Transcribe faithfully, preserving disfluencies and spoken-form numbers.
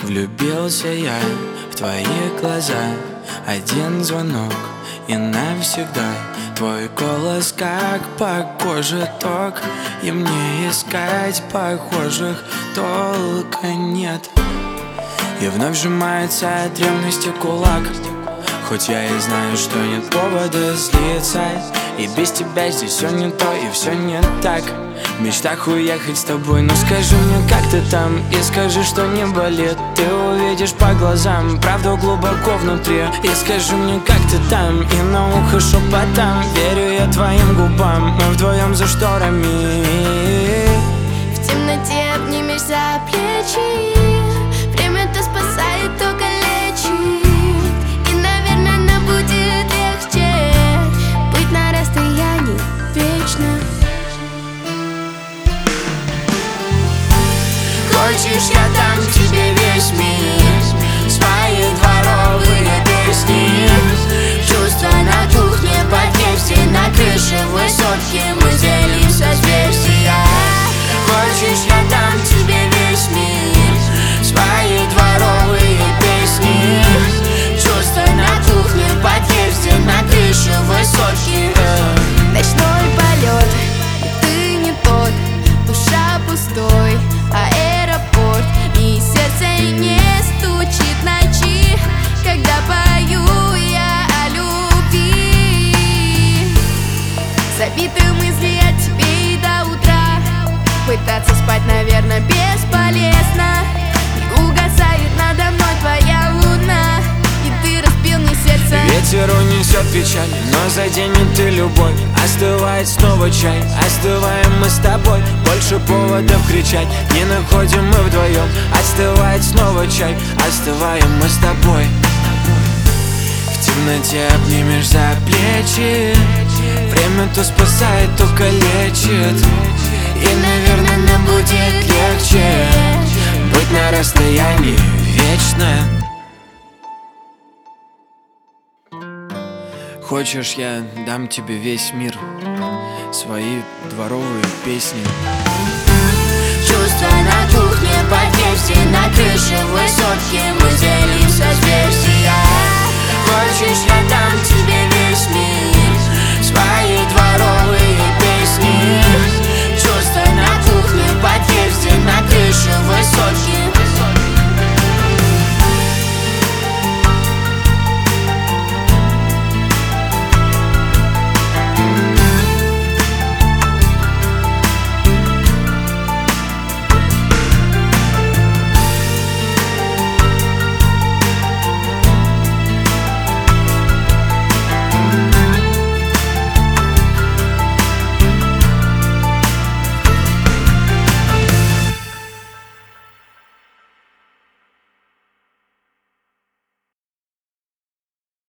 Влюбился я в твои глаза, один звонок и навсегда. Твой голос как по коже ток, и мне искать похожих толка нет. И вновь сжимается от ревности кулак, хоть я и знаю, что нет повода злиться. И без тебя здесь все не то и все не так. В мечтах уехать с тобой, но скажи мне, как ты там, и скажи, что не болит. Ты увидишь по глазам правду глубоко внутри. И скажи мне, как ты там, и на ухо шепотом. Верю я твоим губам, мы вдвоем за шторами. В темноте обнимешь за плечи, время-то спасает, только лечит. И, наверное, нам будет легче быть на расстоянии вечно. Хочешь, я дам тебе весь мир, свои дворовые песни. Чувства на кухне, подъезде, на крыше высотки мы делим созвездия. Хочешь, я дам тебе весь мир, свои дворовые песни. Чувства на кухне, подъезде, на крыше высотки. Ночной полет, ты не тот, душа пустой аэропорт, и сердце не стучит ночи, когда пою я о любви. Забиты мысли о тебе и до утра, пытаться спать, наверное, бесполезно. И угасает надо мной твоя луна, и ты разбил мне сердце. Ветер унесет печаль, но заденет и любовь. Остывает снова чай, остываем мы с тобой. Больше поводов кричать не находим мы вдвоем. Остывает снова чай, остываем мы с тобой. В темноте обнимешь за плечи, время то спасает, то калечит. И, наверное, нам будет легче быть на расстоянии вечно. Хочешь, я дам тебе весь мир, свои дворовые песни. Чувства на кухне, подъезде, на крыше высотки мы делим созвездия.